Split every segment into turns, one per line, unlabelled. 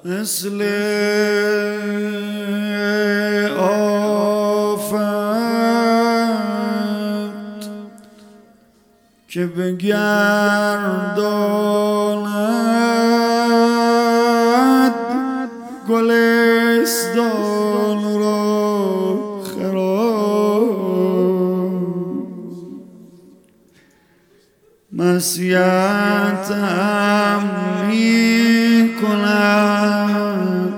مثل آفت که بگرداند گلستان را خراب، مسیحتم می کند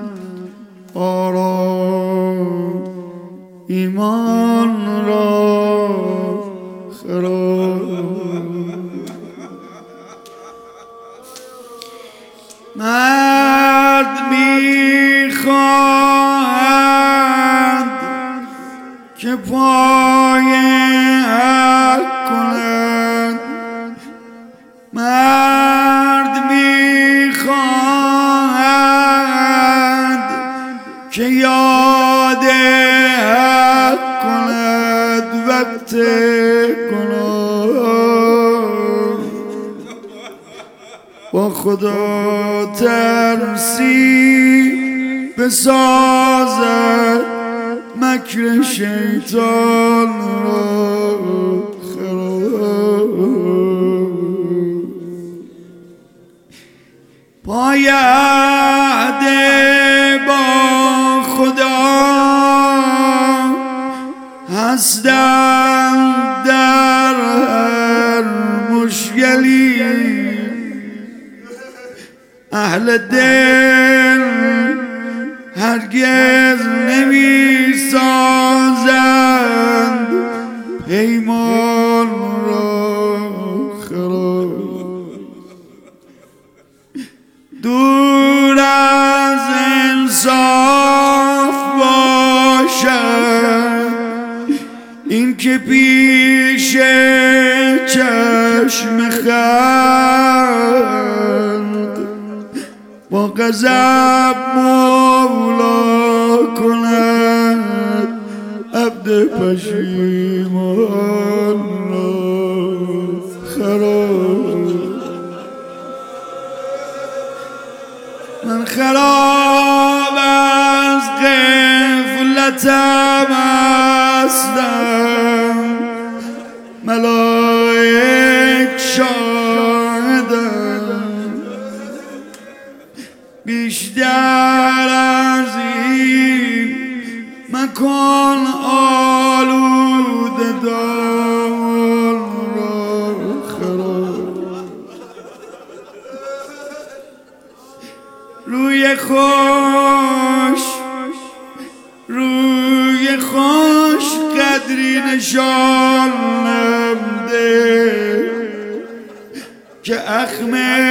آرام ایمان را خراب. مرد میخواهد که پای حق کند، مرد میخواهد که یاد حق کند وقت گناه، با خدا ترسی بسازد مکر شیطان را خراب. پای عهد با خدا هستند در هر مشکلی، اهل دل هرگز نمی سازند پیمان را خراب. دور از انصاف باشد این که پیش چشم خلق با غضب مولا کند عبد پشیمان را خراب. من خراب از غفلتم هستم، ملائک شاهدم، بیشتر از این مکان آلوده دان را خراب. روی خوش قدری نشانم ده که اخم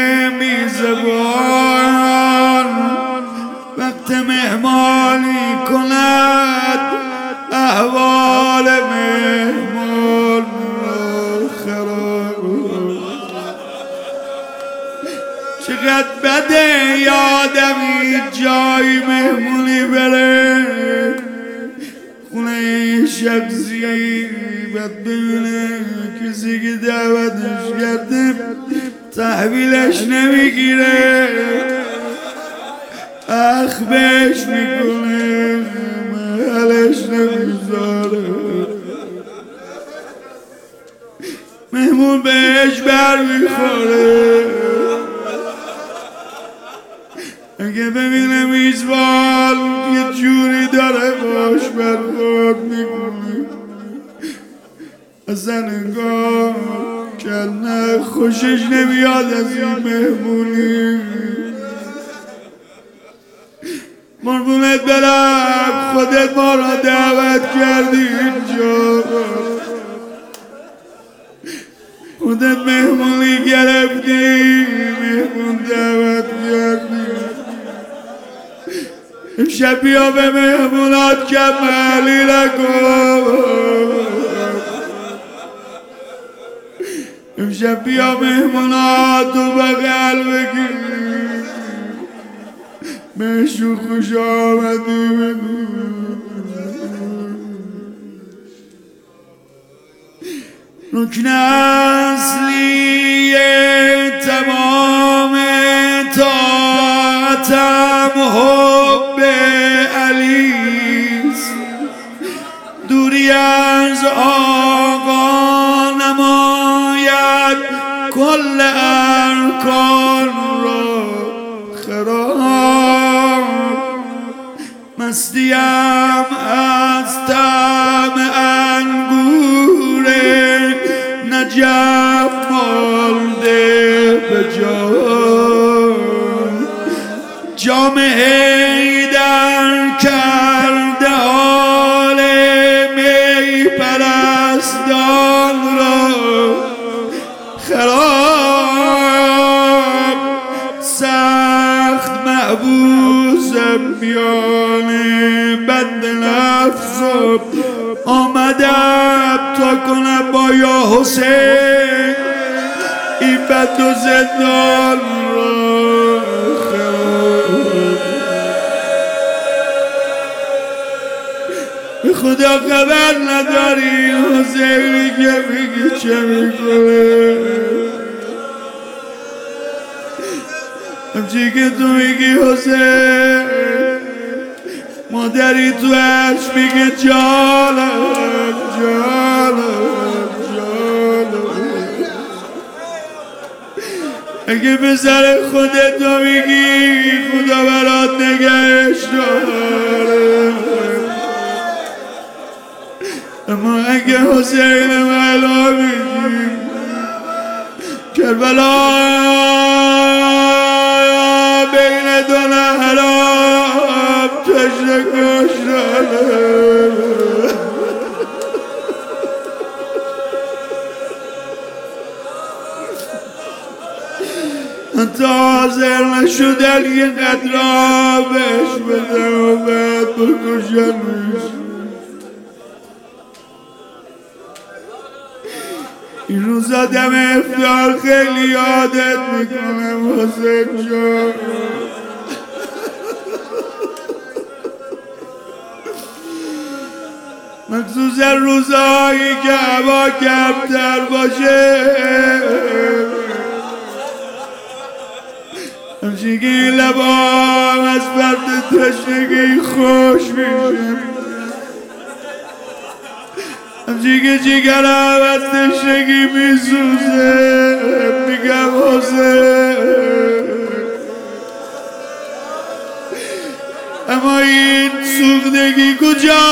میزبان وقت مهمانی کند احوال مهمان را خراب. چقدر بده یادمی جای مهمونی بره خونه شخصی بعد ببینه کسی که دعوتش کرده تحویلش نمیگیره، اخ بهش میکنه محلش نمیذاره، مهمون بهش بر میخوره. اگه ببینه میزبان یه جوری داره باش برخورد میکنه اصلا انگار که نه خوشش نمیاد از این مهمونی. قربونت برم خودت ما را دعوت کردی اینجا، خودت مهمونی گرفتی، مهمون دعوت کردی. امشب بیا به مهمونات کمالی نکن، امشب بیا مهمونات رو بغل بگیر، بهشون خوش آمدی بگو. رکن اصلی تمام طاعتم حب علیست، دوری از آقا نماید کل ارکان را خراب. مستیم از طعم انگور نجف مانده به جان، جام حیدر کرده حال می پرستان را خراب. سخت محبوسم میان بند نفسم، آمدم تا کنم با یا حسین این بند و زندان را خراب. به خدا خبر نداری حسینی که میگی چه میکنه، همچی که تو میگی حسین، مادری تو عرش میگه جانم جانم جانم. اگه به سر خودت تو میگی خدا برات نگهش داره، اما اگه حسین مولا میگی کربلا بین دو نهرام تشنه کشتنه، حتی حاضر نشدن یه قدر بهش بدن و بعد بکشنش. این روزا دم افطار خیلی یادت میکنم حسین جان، مخصوصا روزایی که هوا کمتر باشه، همچین که این لبام از فرد تشنگی خوش میشه، همچین که جگرم از تشنگی میسوزه. میگم حسین، اما این سوختگی کجا،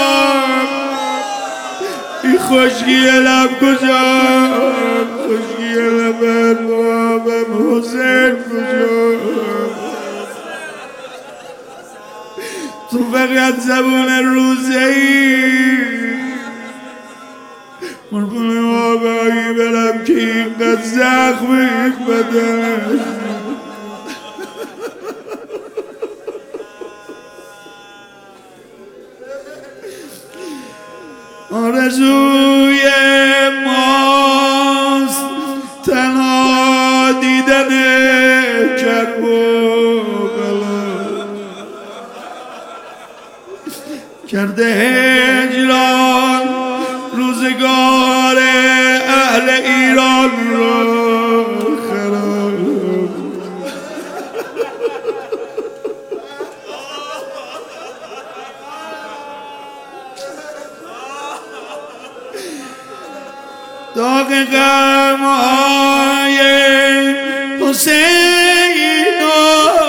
این خشکی لب کجا، خشکی لب اربابم حسین کجا. تو فقط زبون روزه ای قربون آقایی برم که اینقدر زخمی بدنش. آرزوی ماست تنها دیدن کرب و بلا، کرده هجران روزگار اهل ایران را خراب. داغ غم‌های حسین و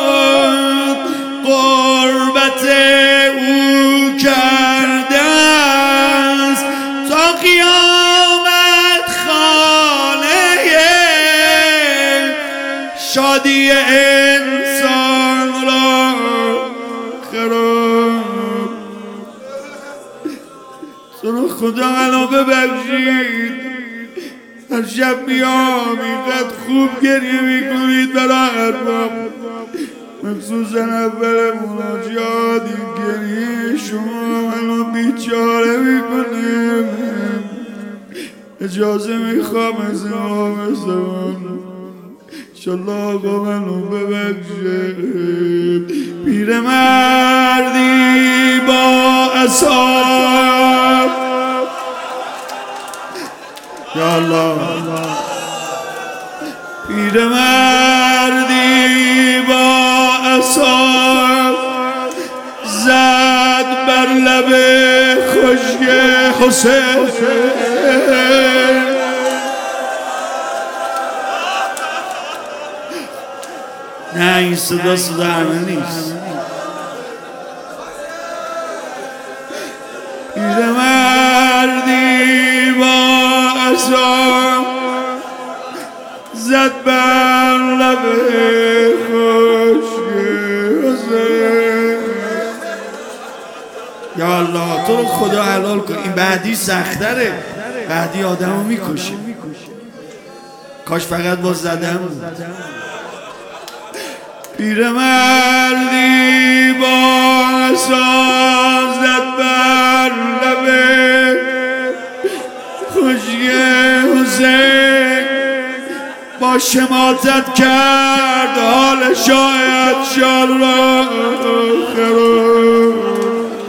غربت او کرده است تا قیامت خانه شادی انسان را خراب. تو رو خدا الان ببخشید، هر شب میام اینقدر خوب گریه میکنید برای ارباب، مخصوصا اول مناجات این گریه شما منو بیچاره میکنه. اجازه میخوام از امام زمان انشالله آقا منو ببخشه. پیرمردی با اصحاب، یا الله، پیرمردی با اصحاب حسین. نه این صدا همه نیست. پیرمردی با عصا زد بر لب خشک حسین. یا الله تو رو خدا حلال کن. این بعدی سختره، بعدی آدمو میکشه. کاش فقط با زدم بود. پیرمردی با عصا زد بر لب خشک حسین. با شماتت کرد حال شاید شاد را خراب.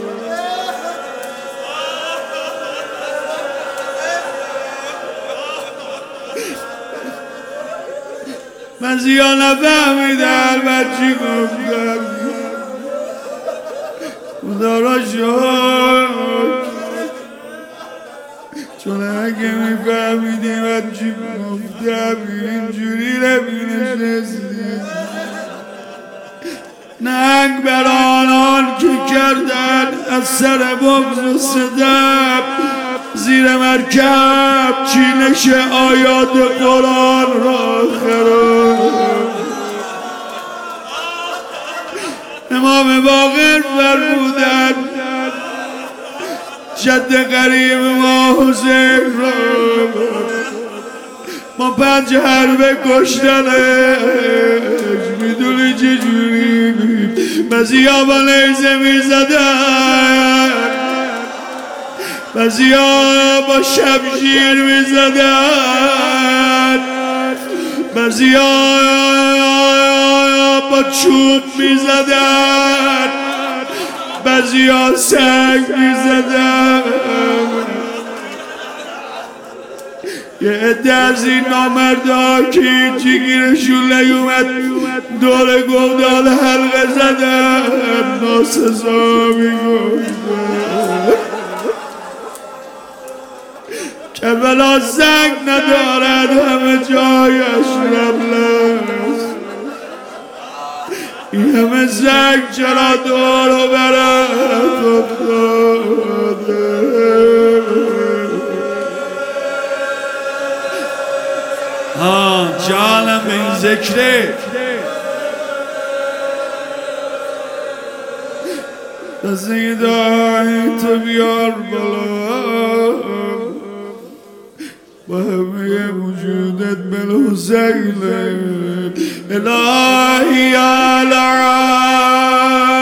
من زیاد نفهمیدم من چی گفتم. خدا را شکر، چون اگه میفهمیدی من چی گفتم اینجوری نمینشستی. ننگ بر آنان که کردن از سر بغض و ستم زیر مرکب چینش آیات قرآن را خراب. امام باقر فرمودن جد قریب ما حسین را ما 5 حربه کشتنش. میدونی چجوری؟ بعضیا با نیزه میزدن، بعضیا با شمشیر میزدن، بعضیا با چوب میزدن، بعضیا سنگ میزدن. یه عده از این نامردا که این جگیرشون نیومد دور گودال حلقه زدن، ناسزا میگفتن. کربلا زنگ ندارد همه جایش رمل است. این همه زنگ چرا دور و برت افتاده؟ جانم به این ذکره. دسته دایی تو بیار بالا با همه وجودت بالحسین. الهی العالم